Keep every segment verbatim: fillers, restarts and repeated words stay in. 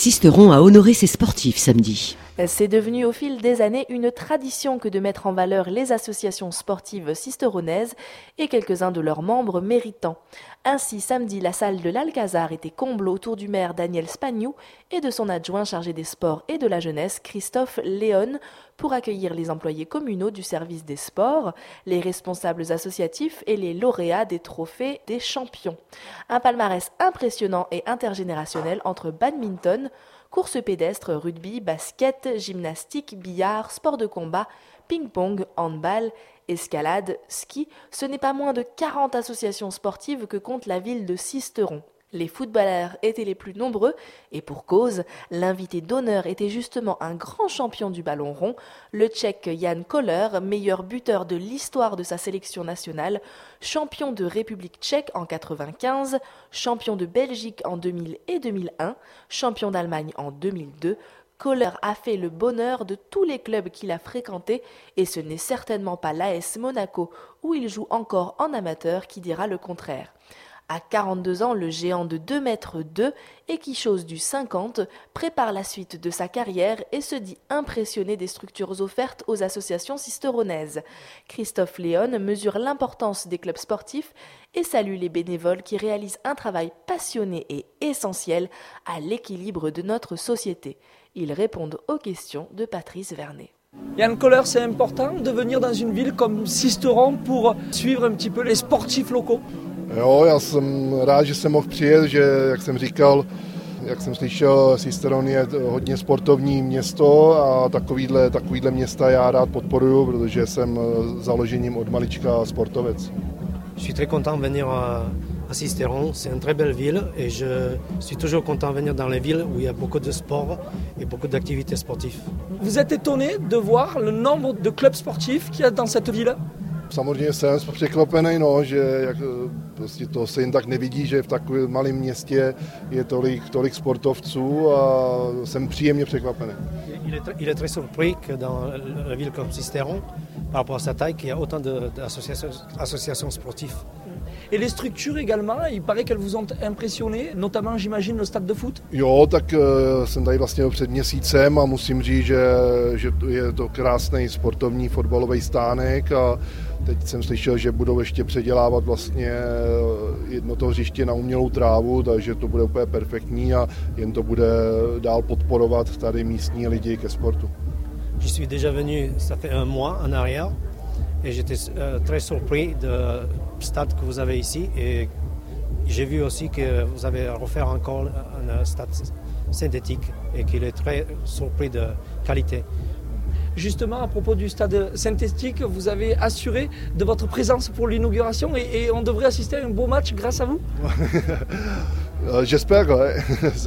Sisteron a honoré ses sportifs samedi. C'est devenu au fil des années une tradition que de mettre en valeur les associations sportives sisteronaises et quelques-uns de leurs membres méritants. Ainsi, samedi, la salle de l'Alcazar était comble autour du maire Daniel Spagnou et de son adjoint chargé des sports et de la jeunesse, Christophe Léon, pour accueillir les employés communaux du service des sports, les responsables associatifs et les lauréats des trophées des champions. Un palmarès impressionnant et intergénérationnel entre badminton, course pédestre, rugby, basket, gymnastique, billard, sport de combat, ping-pong, handball, escalade, ski. Ce n'est pas moins de quarante associations sportives que compte la ville de Sisteron. Les footballeurs étaient les plus nombreux et pour cause, l'invité d'honneur était justement un grand champion du ballon rond, le Tchèque Jan Koller, meilleur buteur de l'histoire de sa sélection nationale, champion de République tchèque en quatre-vingt-quinze, champion de Belgique en deux mille et deux mille un, champion d'Allemagne en deux mille deux. Koller a fait le bonheur de tous les clubs qu'il a fréquentés et ce n'est certainement pas l'A S Monaco où il joue encore en amateur qui dira le contraire. À quarante-deux ans, le géant de deux mètres deux et qui chose du cinquante prépare la suite de sa carrière et se dit impressionné des structures offertes aux associations sisteronaises. Christophe Léon mesure l'importance des clubs sportifs et salue les bénévoles qui réalisent un travail passionné et essentiel à l'équilibre de notre société. Ils répondent aux questions de Patrice Vernet. Jan Koller, c'est important de venir dans une ville comme Sisteron pour suivre un petit peu les sportifs locaux. Jo, já jsem rád, že jsem mohl přijet, že, jak jsem říkal, jak jsem slyšel, Sisteron je hodně sportovní město a takovýhle, takovýhle města já rád podporuju, protože jsem založením od malička sportovec. Je suis très content de venir à, à Sisteron, c'est une très belle ville et je suis toujours content de venir dans les villes où il y a beaucoup de sport et beaucoup d'activités sportives. Vous êtes étonné de voir le nombre de clubs sportifs qu'il y a dans cette ville? Samozřejmě jsem překvapený, no, že jak, prostě to se jen tak nevidí, že v takovém malém městě je tolik, tolik sportovců a jsem příjemně překvapený. Il est, il est très surpris que dans la ville comme Sisteron, par rapport à sa taille, qu'il y a autant d'associations associations sportives. Et les structures également, il paraît qu'elles vous ont impressionné, notamment j'imagine le stade de foot? Jo, tak uh, jsem tady vlastně před měsícem a musím říct, že, že je to krásný sportovní fotbalový stánek a teď jsem slyšel, že budou ještě předělávat vlastně jedno to hřiště na umělou trávu, takže to bude úplně perfektní a jen to bude dál podporovat tady místní lidi ke sportu. Je suis déjà venu, ça fait un mois en arrière. Et j'étais euh, très surpris du stade que vous avez ici. Et j'ai vu aussi que vous avez refait encore un stade synthétique et qu'il est très surpris de qualité. Justement, à propos du stade synthétique, vous avez assuré de votre présence pour l'inauguration et, et on devrait assister à un beau match grâce à vous? J'espère, ouais.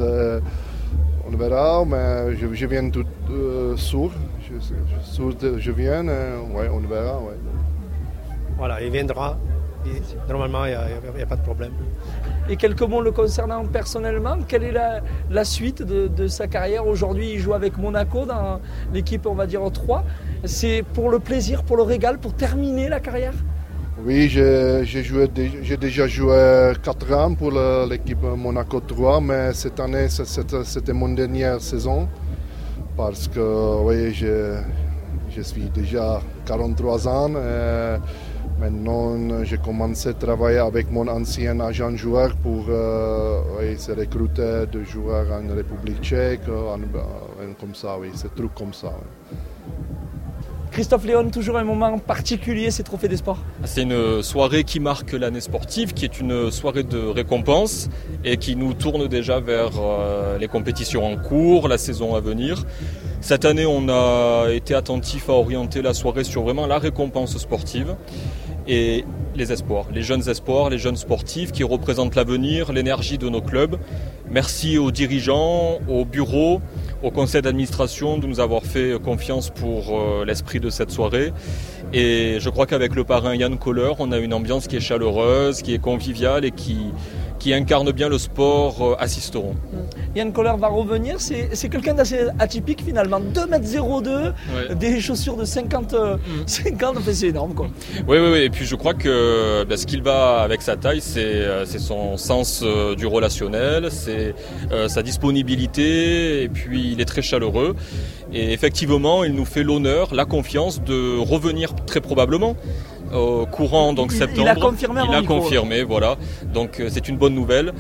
On verra, mais je, je viens tout euh, sourd. Je, je, je viens, euh, ouais, on verra. Ouais. Voilà, il viendra. Normalement, il n'y a, a pas de problème. Et quelques mots le concernant personnellement, quelle est la, la suite de, de sa carrière? Aujourd'hui, il joue avec Monaco dans l'équipe, on va dire, trois. C'est pour le plaisir, pour le régal, pour terminer la carrière? Oui, j'ai, j'ai, joué, j'ai déjà joué quatre ans pour l'équipe Monaco trois, mais cette année, c'était, c'était mon dernière saison. Parce que oui, je, je suis déjà quarante-trois ans. Et maintenant, j'ai commencé à travailler avec mon ancien agent joueur pour euh, oui, se recruter de joueurs en République tchèque, en, en, comme ça, oui, c'est trucs comme ça. Oui. Christophe Léon, toujours un moment particulier, ces trophées des sports? C'est une soirée qui marque l'année sportive, qui est une soirée de récompense et qui nous tourne déjà vers euh, les compétitions en cours, la saison à venir. Cette année, on a été attentif à orienter la soirée sur vraiment la récompense sportive et les espoirs, les jeunes espoirs, les jeunes sportifs qui représentent l'avenir, l'énergie de nos clubs. Merci aux dirigeants, au bureau, au conseil d'administration de nous avoir fait confiance pour euh, l'esprit de cette soirée. Et je crois qu'avec le parrain Jan Koller, on a une ambiance qui est chaleureuse, qui est conviviale et qui, qui incarne bien le sport à Sisteron. Yann Kohler va revenir, c'est, c'est quelqu'un d'assez atypique finalement, deux mètres zéro deux, ouais. Des chaussures de cinquante, mmh. cinquante, enfin, c'est énorme quoi. Oui, oui, oui, et puis je crois que ben, ce qu'il va avec sa taille, c'est, c'est son sens euh, du relationnel, c'est euh, sa disponibilité, et puis il est très chaleureux. Et effectivement, il nous fait l'honneur, la confiance de revenir très probablement au courant donc septembre. Il a confirmé. Il a confirmé, voilà. Donc c'est une bonne nouvelle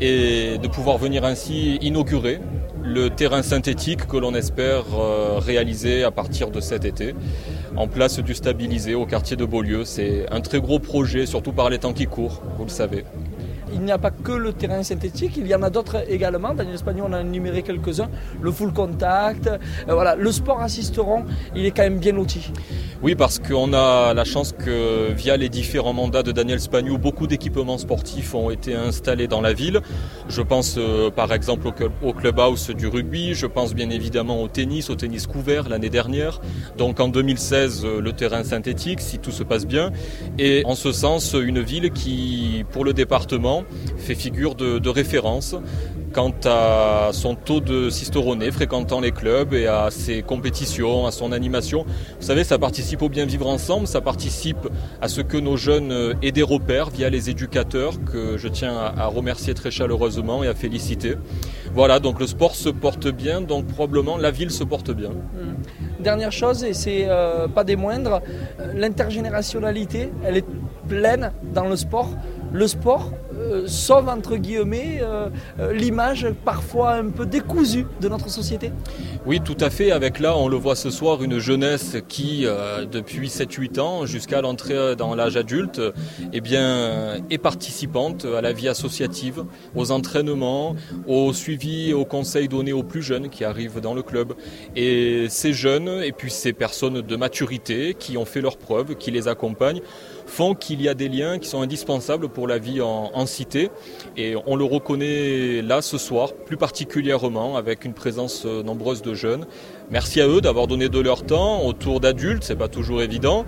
et de pouvoir venir ainsi inaugurer le terrain synthétique que l'on espère euh, réaliser à partir de cet été en place du stabilisé au quartier de Beaulieu. C'est un très gros projet, surtout par les temps qui courent, vous le savez. Il n'y a pas que le terrain synthétique, il y en a d'autres également. Dans l'Espagne, on a énuméré quelques-uns. Le full contact, euh, voilà. Le sport à Sisteron, il est quand même bien loti. Oui, parce qu'on a la chance que via les différents mandats de Daniel Spagnou, beaucoup d'équipements sportifs ont été installés dans la ville. Je pense euh, par exemple au, club, au clubhouse du rugby, je pense bien évidemment au tennis, au tennis couvert l'année dernière. Donc en deux mille seize, le terrain synthétique, si tout se passe bien. Et en ce sens, une ville qui, pour le département, fait figure de, de référence quant à son taux de Sisteronais fréquentant les clubs et à ses compétitions, à son animation. Vous savez, ça participe au bien vivre ensemble, ça participe à ce que nos jeunes aient des repères via les éducateurs que je tiens à, à remercier très chaleureusement et à féliciter. Voilà, donc le sport se porte bien, donc probablement la ville se porte bien. Mmh. Dernière chose, et c'est euh, pas des moindres, l'intergénérationnalité, elle est pleine dans le sport. Le sport euh, sauve entre guillemets euh, euh, l'image parfois un peu décousue de notre société. Oui, tout à fait. Avec là, on le voit ce soir, une jeunesse qui, euh, depuis sept huit ans jusqu'à l'entrée dans l'âge adulte, eh bien, est participante à la vie associative, aux entraînements, au suivi et aux conseils donnés aux plus jeunes qui arrivent dans le club. Et ces jeunes, et puis ces personnes de maturité qui ont fait leurs preuves, qui les accompagnent, font qu'il y a des liens qui sont indispensables pour la vie en, en cité. Et on le reconnaît là ce soir, plus particulièrement avec une présence nombreuse de jeunes. Merci à eux d'avoir donné de leur temps autour d'adultes, c'est pas toujours évident.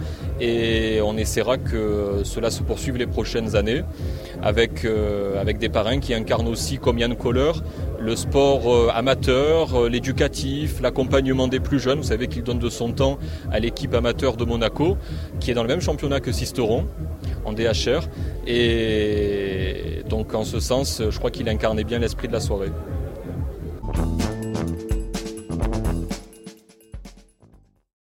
Et on essaiera que cela se poursuive les prochaines années avec, euh, avec des parrains qui incarnent aussi, comme Yann Kohler, le sport euh, amateur, euh, l'éducatif, l'accompagnement des plus jeunes. Vous savez qu'il donne de son temps à l'équipe amateur de Monaco, qui est dans le même championnat que Sisteron, en D H R. Et donc en ce sens, je crois qu'il incarnait bien l'esprit de la soirée.